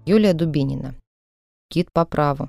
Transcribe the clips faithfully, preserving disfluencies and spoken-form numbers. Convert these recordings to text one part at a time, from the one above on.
Юлия Дубинина. Гид по праву.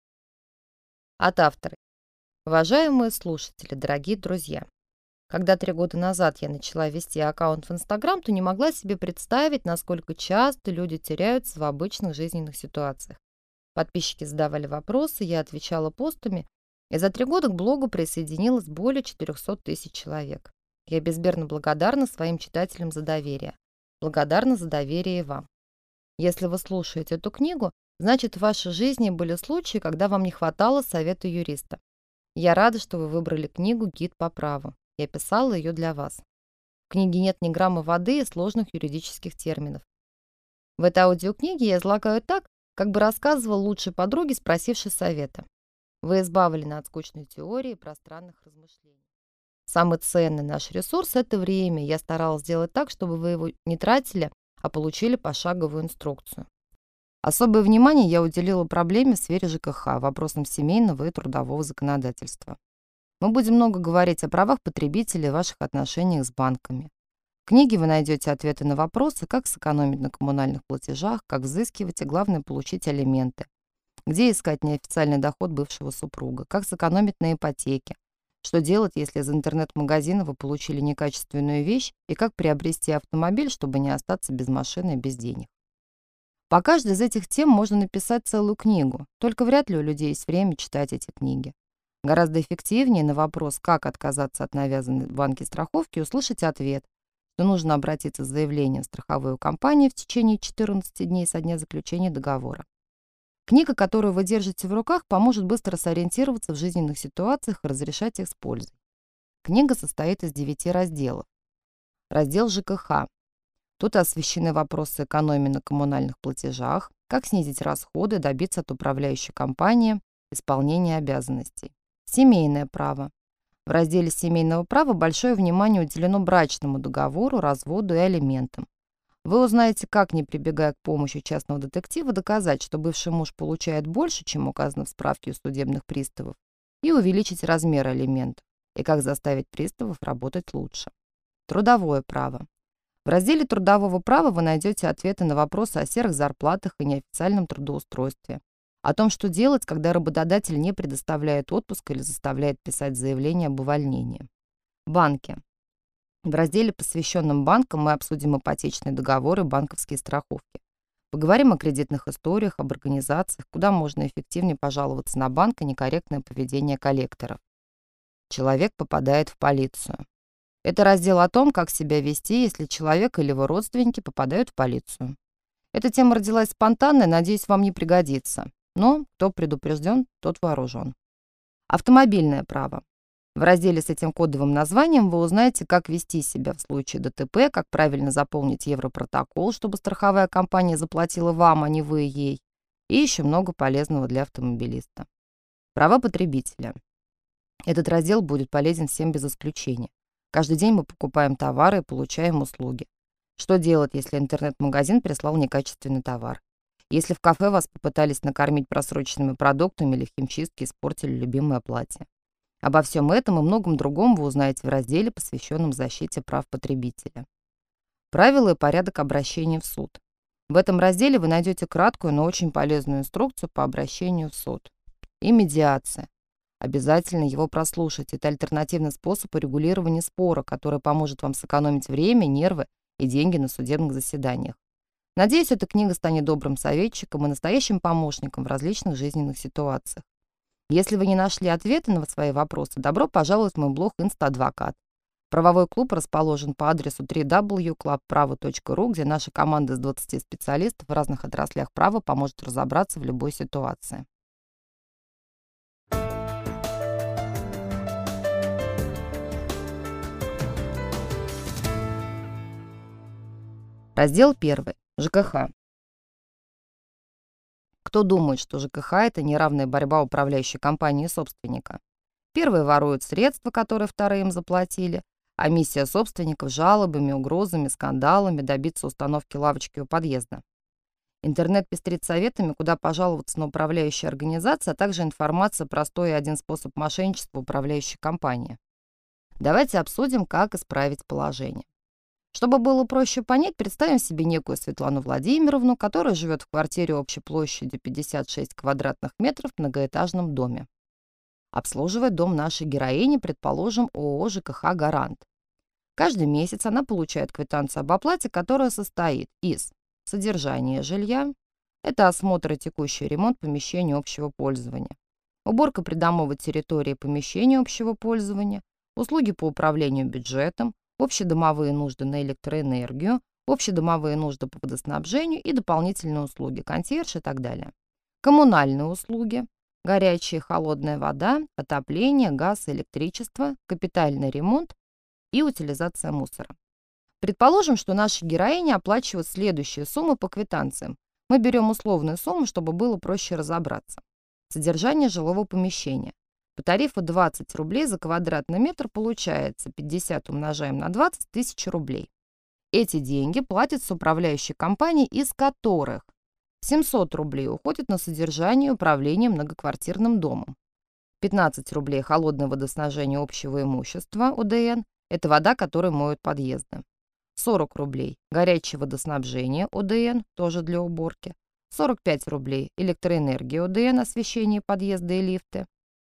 От автора. Уважаемые слушатели, дорогие друзья. Когда три года назад я начала вести аккаунт в Инстаграм, то не могла себе представить, насколько часто люди теряются в обычных жизненных ситуациях. Подписчики задавали вопросы, я отвечала постами, и за три года к блогу присоединилось более четырехсот тысяч человек. Я безмерно благодарна своим читателям за доверие. Благодарна за доверие и вам. Если вы слушаете эту книгу, значит, в вашей жизни были случаи, когда вам не хватало совета юриста. Я рада, что вы выбрали книгу «Гид по праву». Я писала ее для вас. В книге нет ни грамма воды и сложных юридических терминов. В этой аудиокниге я излагаю так, как бы рассказывал лучшей подруге, спросившей совета. Вы избавлены от скучной теории и пространных размышлений. Самый ценный наш ресурс – это время. Я старалась сделать так, чтобы вы его не тратили, а получили пошаговую инструкцию. Особое внимание я уделила проблеме в сфере ЖКХ, вопросам семейного и трудового законодательства. Мы будем много говорить о правах потребителей и ваших отношениях с банками. В книге вы найдете ответы на вопросы, как сэкономить на коммунальных платежах, как взыскивать и, главное, получить алименты, где искать неофициальный доход бывшего супруга, как сэкономить на ипотеке, что делать, если из интернет-магазина вы получили некачественную вещь, и как приобрести автомобиль, чтобы не остаться без машины и без денег. По каждой из этих тем можно написать целую книгу, только вряд ли у людей есть время читать эти книги. Гораздо эффективнее на вопрос, как отказаться от навязанной в банке страховки, услышать ответ, что нужно обратиться с заявлением в страховую компанию в течение четырнадцати дней со дня заключения договора. Книга, которую вы держите в руках, поможет быстро сориентироваться в жизненных ситуациях и разрешать их с пользой. Книга состоит из девяти разделов. Раздел ЖКХ. Тут освещены вопросы экономии на коммунальных платежах, как снизить расходы, добиться от управляющей компании исполнения обязанностей. Семейное право. В разделе семейного права большое внимание уделено брачному договору, разводу и алиментам. Вы узнаете, как, не прибегая к помощи частного детектива, доказать, что бывший муж получает больше, чем указано в справке у судебных приставов, и увеличить размер алиментов, и как заставить приставов работать лучше. Трудовое право. В разделе трудового права вы найдете ответы на вопросы о серых зарплатах и неофициальном трудоустройстве, о том, что делать, когда работодатель не предоставляет отпуск или заставляет писать заявление об увольнении. Банки. В разделе, посвященном банкам, мы обсудим ипотечные договоры и банковские страховки. Поговорим о кредитных историях, об организациях, куда можно эффективнее пожаловаться на банк и некорректное поведение коллекторов. Человек попадает в полицию. Это раздел о том, как себя вести, если человек или его родственники попадают в полицию. Эта тема родилась спонтанно, надеюсь, вам не пригодится. Но кто предупрежден, тот вооружен. Автомобильное право. В разделе с этим кодовым названием вы узнаете, как вести себя в случае ДТП, как правильно заполнить европротокол, чтобы страховая компания заплатила вам, а не вы ей, и еще много полезного для автомобилиста. Права потребителя. Этот раздел будет полезен всем без исключения. Каждый день мы покупаем товары и получаем услуги. Что делать, если интернет-магазин прислал некачественный товар? Если в кафе вас попытались накормить просроченными продуктами или в химчистке испортили любимое платье? Обо всем этом и многом другом вы узнаете в разделе, посвященном защите прав потребителя. Правила и порядок обращения в суд. В этом разделе вы найдете краткую, но очень полезную инструкцию по обращению в суд. И медиация. Обязательно его прослушать. Это альтернативный способ урегулирования спора, который поможет вам сэкономить время, нервы и деньги на судебных заседаниях. Надеюсь, эта книга станет добрым советчиком и настоящим помощником в различных жизненных ситуациях. Если вы не нашли ответы на свои вопросы, добро пожаловать в мой блог «Инстаадвокат». Правовой клуб расположен по адресу дабл ю дабл ю дабл ю точка клаб право точка ру, где наша команда из двадцати специалистов в разных отраслях права поможет разобраться в любой ситуации. Раздел первый. ЖКХ. Кто думает, что ЖКХ – это неравная борьба управляющей компании и собственника? Первые воруют средства, которые вторые им заплатили, а миссия собственников – жалобами, угрозами, скандалами добиться установки лавочки у подъезда. Интернет пестрит советами, куда пожаловаться на управляющие организации, а также информация про сто и один способ мошенничества управляющей компании. Давайте обсудим, как исправить положение. Чтобы было проще понять, представим себе некую Светлану Владимировну, которая живет в квартире общей площадью пятьдесят шесть квадратных метров в многоэтажном доме. Обслуживает дом нашей героини, предположим, ООО ЖКХ «Гарант». Каждый месяц она получает квитанцию об оплате, которая состоит из содержания жилья, это осмотр и текущий ремонт помещений общего пользования, уборка придомовой территории помещений общего пользования, услуги по управлению бюджетом, общедомовые нужды на электроэнергию, общедомовые нужды по водоснабжению и дополнительные услуги, консьерж и так далее. Коммунальные услуги, горячая и холодная вода, отопление, газ, электричество, капитальный ремонт и утилизация мусора. Предположим, что наша героиня оплачивает следующие суммы по квитанциям. Мы берем условную сумму, чтобы было проще разобраться. Содержание жилого помещения. По тарифу двадцать рублей за квадратный метр получается пятьдесят умножаем на двадцать тысяч рублей. Эти деньги платятся управляющей компанией, из которых семьсот рублей уходит на содержание и управление многоквартирным домом. пятнадцать рублей холодное водоснабжение общего имущества ОДН, это вода, которой моют подъезды. сорок рублей горячее водоснабжение ОДН, тоже для уборки. сорок пять рублей электроэнергия ОДН, освещение подъезда и лифты.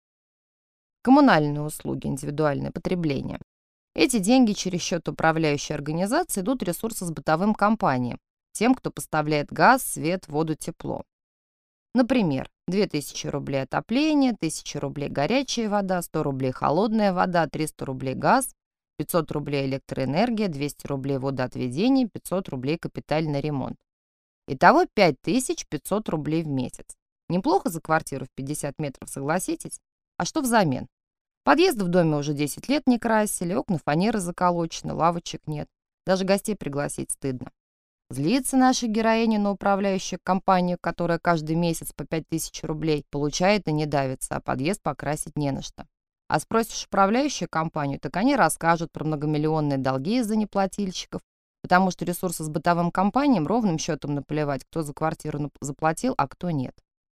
Коммунальные услуги, индивидуальное потребление. Эти деньги через счет управляющей организации идут ресурсы с бытовым компаниям, тем, кто поставляет газ, свет, воду, тепло. Например, две тысячи рублей отопление, тысяча рублей горячая вода, сто рублей холодная вода, триста рублей газ, пятьсот рублей электроэнергия, двести рублей водоотведение, пятьсот рублей капитальный ремонт. Итого пять тысяч пятьсот рублей в месяц. Неплохо за квартиру в пятьдесят метров, согласитесь? А что взамен? Подъезды в доме уже десять лет не красили, окна фанеры заколочены, лавочек нет. Даже гостей пригласить стыдно. Злится наша героиня на управляющую компанию, которая каждый месяц по пять тысяч рублей получает и не давится, а подъезд покрасить не на что. А спросишь управляющую компанию, так они расскажут про многомиллионные долги из-за неплательщиков, потому что ресурсы с бытовым компаниям ровным счетом наплевать, кто за квартиру заплатил, а кто нет.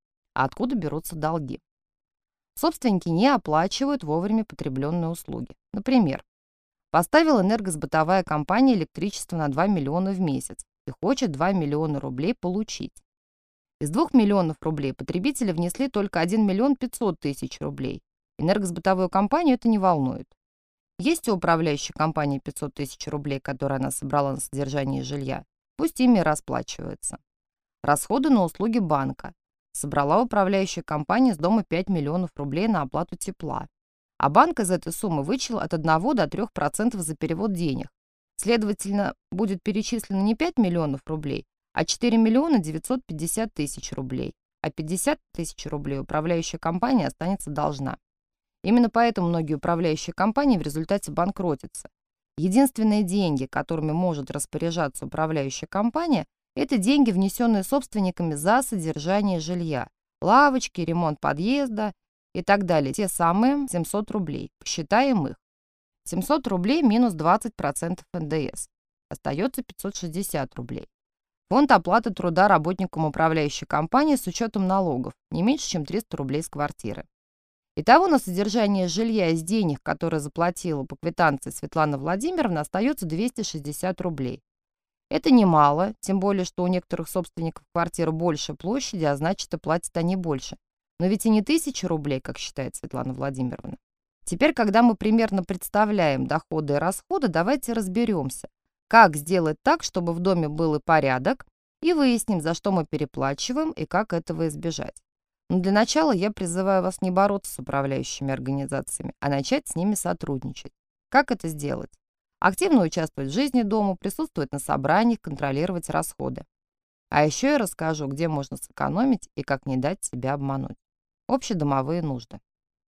А откуда берутся долги? Собственники не оплачивают вовремя потребленные услуги. Например, поставила энергосбытовая компания электричество на два миллиона в месяц и хочет два миллиона рублей получить. Из двух миллионов рублей потребители внесли только один миллион пятьсот тысяч рублей. Энергосбытовую компанию это не волнует. Есть у управляющей компании пятьсот тысяч рублей, которые она собрала на содержание жилья, пусть ими расплачивается. Расходы на услуги банка. Собрала управляющая компания с дома пять миллионов рублей на оплату тепла. А банк из этой суммы вычел от одного до трёх процентов за перевод денег. Следовательно, будет перечислено не пять миллионов рублей, а четыре миллиона девятьсот пятьдесят тысяч рублей. А пятьдесят тысяч рублей управляющая компания останется должна. Именно поэтому многие управляющие компании в результате банкротятся. Единственные деньги, которыми может распоряжаться управляющая компания, это деньги, внесенные собственниками за содержание жилья, лавочки, ремонт подъезда и так далее. Те самые семьсот рублей. Посчитаем их. семьсот рублей минус двадцать процентов эн дэ эс. Остается пятьсот шестьдесят рублей. Фонд оплаты труда работникам управляющей компании с учетом налогов не меньше, чем триста рублей с квартиры. Итого на содержание жилья из денег, которые заплатила по квитанции Светлана Владимировна, остается двести шестьдесят рублей. Это немало, тем более, что у некоторых собственников квартиры больше площади, а значит и платят они больше. Но ведь и не тысяча рублей, как считает Светлана Владимировна. Теперь, когда мы примерно представляем доходы и расходы, давайте разберемся, как сделать так, чтобы в доме был и порядок, и выясним, за что мы переплачиваем и как этого избежать. Но для начала я призываю вас не бороться с управляющими организациями, а начать с ними сотрудничать. Как это сделать? Активно участвовать в жизни дома, присутствовать на собраниях, контролировать расходы. А еще я расскажу, где можно сэкономить и как не дать себя обмануть. Общедомовые нужды.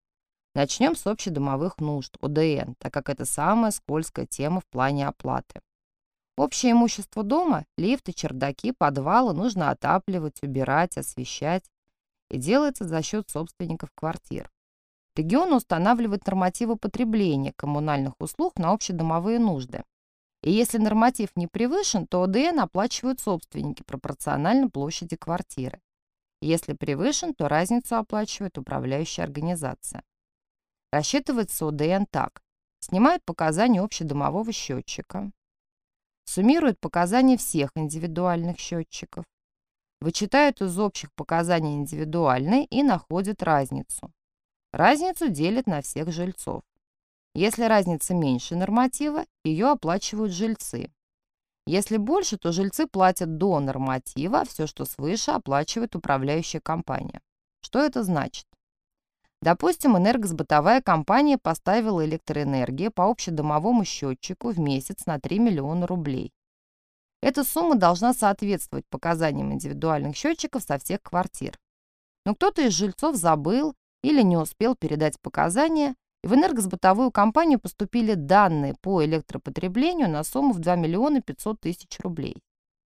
Начнем с общедомовых нужд, о дэ эн, так как это самая скользкая тема в плане оплаты. Общее имущество дома, лифты, чердаки, подвалы нужно отапливать, убирать, освещать. И делается за счет собственников квартир. Регион устанавливает нормативы потребления коммунальных услуг на общедомовые нужды. И если норматив не превышен, то о дэ эн оплачивают собственники пропорционально площади квартиры. Если превышен, то разницу оплачивает управляющая организация. Рассчитывается о дэ эн так. Снимают показания общедомового счетчика. суммируют показания всех индивидуальных счетчиков, вычитают из общих показаний индивидуальные и находят разницу. Разницу делят на всех жильцов. Если разница меньше норматива, ее оплачивают жильцы. Если больше, то жильцы платят до норматива, а все, что свыше, оплачивает управляющая компания. Что это значит? Допустим, энергосбытовая компания поставила электроэнергию по общедомовому счетчику в месяц на три миллиона рублей. Эта сумма должна соответствовать показаниям индивидуальных счетчиков со всех квартир. Но кто-то из жильцов забыл или не успел передать показания, и в энергосбытовую компанию поступили данные по электропотреблению на сумму в два миллиона пятьсот тысяч рублей.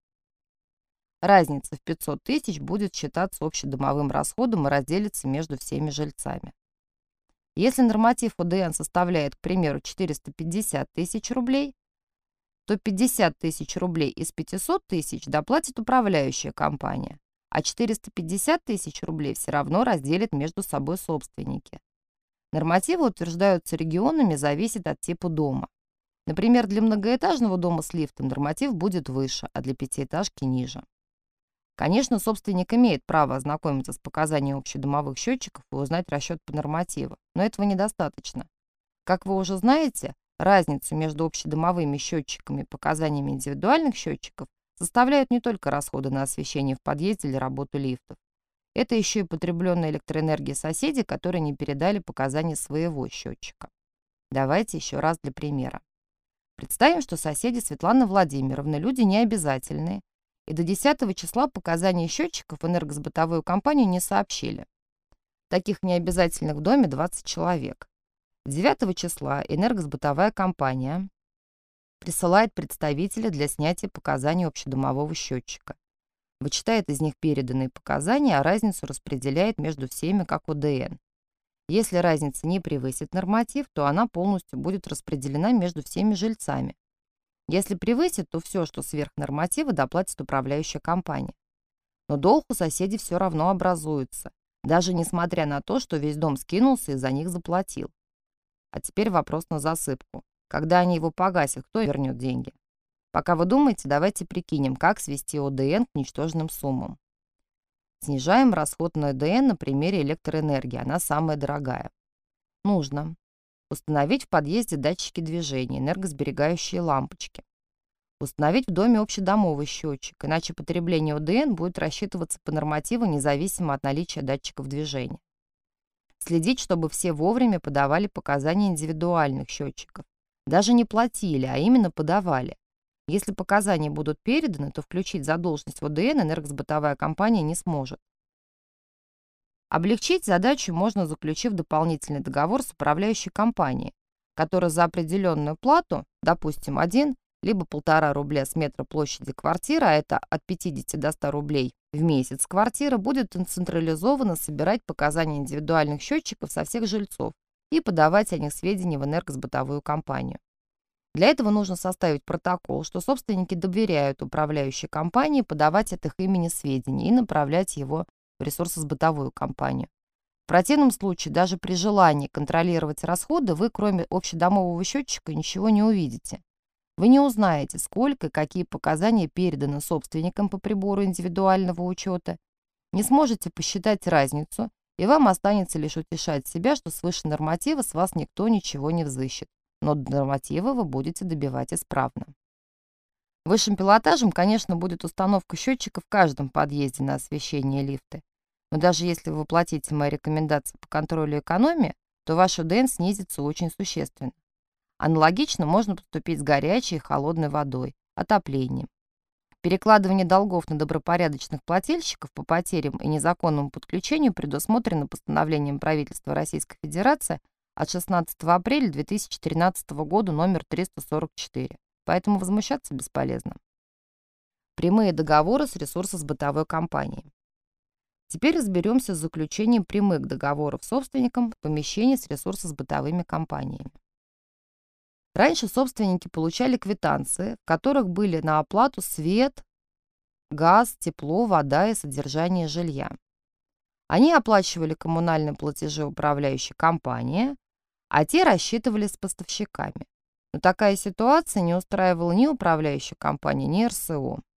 Разница в пятьсот тысяч будет считаться общедомовым расходом и разделиться между всеми жильцами. Если норматив О Дэ Эн составляет, к примеру, четыреста пятьдесят тысяч рублей, то пятьдесят тысяч рублей из пятисот тысяч доплатит управляющая компания, а четыреста пятьдесят тысяч рублей все равно разделят между собой собственники. Нормативы утверждаются регионами, зависит от типа дома. Например, для многоэтажного дома с лифтом норматив будет выше, а для пятиэтажки ниже. Конечно, собственник имеет право ознакомиться с показаниями общедомовых счетчиков и узнать расчет по нормативу, но этого недостаточно. Как вы уже знаете, разницу между общедомовыми счетчиками и показаниями индивидуальных счетчиков составляют не только расходы на освещение в подъезде или работу лифтов. Это еще и потребленная электроэнергия соседей, которые не передали показания своего счетчика. Давайте еще раз для примера. Представим, что соседи Светланы Владимировны люди необязательные, и до десятого числа показания счетчиков в энергосбытовую компанию не сообщили. Таких необязательных в доме двадцать человек. девятого числа энергосбытовая компания присылает представителя для снятия показаний общедомового счетчика. Вычитает из них переданные показания, а разницу распределяет между всеми как О Дэ Эн. Если разница не превысит норматив, то она полностью будет распределена между всеми жильцами. Если превысит, то все, что сверх норматива, доплатит управляющая компания. Но долг у соседей все равно образуется, даже несмотря на то, что весь дом скинулся и за них заплатил. А теперь вопрос на засыпку. Когда они его погасят, кто вернет деньги? Пока вы думаете, давайте прикинем, как свести О Дэ Эн к ничтожным суммам. Снижаем расход на О Дэ Эн на примере электроэнергии, она самая дорогая. Нужно установить в подъезде датчики движения, энергосберегающие лампочки. Установить в доме общедомовый счетчик, иначе потребление О Дэ Эн будет рассчитываться по нормативу независимо от наличия датчиков движения. Следить, чтобы все вовремя подавали показания индивидуальных счетчиков. Даже не платили, а именно подавали. Если показания будут переданы, то включить задолженность в О Дэ Эн энергосбытовая компания не сможет. Облегчить задачу можно, заключив дополнительный договор с управляющей компанией, которая за определенную плату, допустим, один либо полтора рубля с метра площади квартиры, а это от пятидесяти до ста рублей в месяц квартира, будет централизованно собирать показания индивидуальных счетчиков со всех жильцов и подавать о них сведения в энергосбытовую компанию. Для этого нужно составить протокол, что собственники доверяют управляющей компании подавать от их имени сведения и направлять его в ресурсосбытовую компанию. В противном случае, даже при желании контролировать расходы, вы, кроме общедомового счетчика, ничего не увидите. Вы не узнаете, сколько и какие показания переданы собственникам по прибору индивидуального учета, не сможете посчитать разницу, и вам останется лишь утешать себя, что свыше норматива с вас никто ничего не взыщет. Но до норматива вы будете добивать исправно. Высшим пилотажем, конечно, будет установка счетчика в каждом подъезде на освещение лифты. Но даже если вы воплотите мои рекомендации по контролю экономии, то ваш О Дэ Эн снизится очень существенно. Аналогично можно поступить с горячей и холодной водой, отоплением. Перекладывание долгов на добропорядочных плательщиков по потерям и незаконному подключению предусмотрено постановлением правительства Российской Федерации от шестнадцатого апреля две тысячи тринадцатого года номер триста сорок четыре. Поэтому возмущаться бесполезно. Прямые договоры с ресурсосбытовой компанией. Теперь разберемся с заключением прямых договоров с собственником помещений с ресурсосбытовыми компаниями. Раньше собственники получали квитанции, в которых были на оплату свет, газ, тепло, вода и содержание жилья. Они оплачивали коммунальные платежи управляющей компании, а те рассчитывались с поставщиками. Но такая ситуация не устраивала ни управляющую компанию, ни эр эс о.